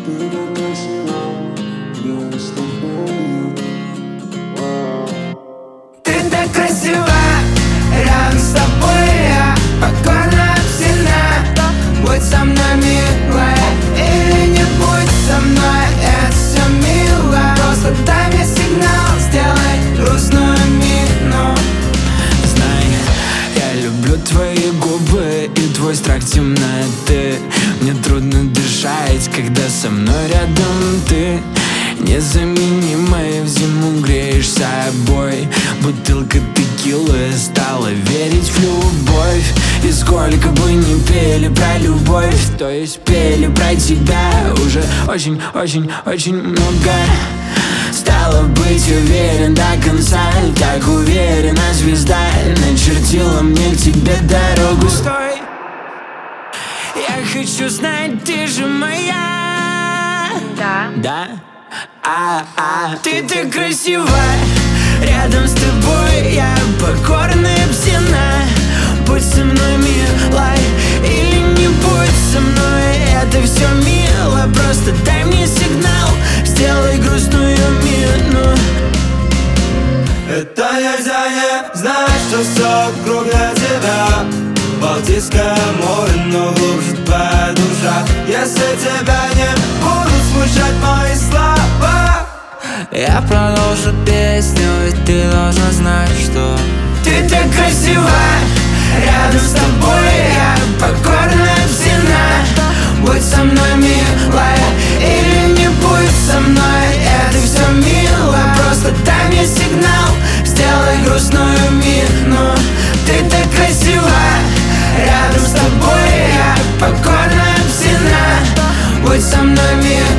Ты так красива, рядом с тобой я покорно обсена. Будь со мной, милая, или не будь со мной, это все мило. Просто дай мне сигнал, сделай грустную мину. Знай, я люблю твои губы и твой страх темноты. Мне трудно дышать, когда со мной рядом ты. Незаменимая, в зиму греешь собой. Бутылка текилы стала верить в любовь. И сколько бы ни пели про любовь, то есть пели про тебя уже очень много. Стало быть уверен до конца, так уверена звезда начертила мне к тебе дорогу. Стой, я хочу знать, ты же моя. Да? Ты так красива, рядом с тобой я покорно обсена. Будь со мной, милой, или не будь со мной, это все мило. Просто дай мне сигнал, сделай грустную мину. Это нельзя не знать, что все вокруг для тебя Балтийское море, но глубже твоя душа. Если тебя не будут смущать мои слова, я продолжу песню, ведь ты должна знать, что ты так красива, рядом с тобой я покорно обсена. Будь со мной, милая, или не будь со мной, это все мило. Просто дай мне сигнал, сделай грустную мину. Ты так красива, рядом с тобой я покорно обсена. Будь со мной, милая.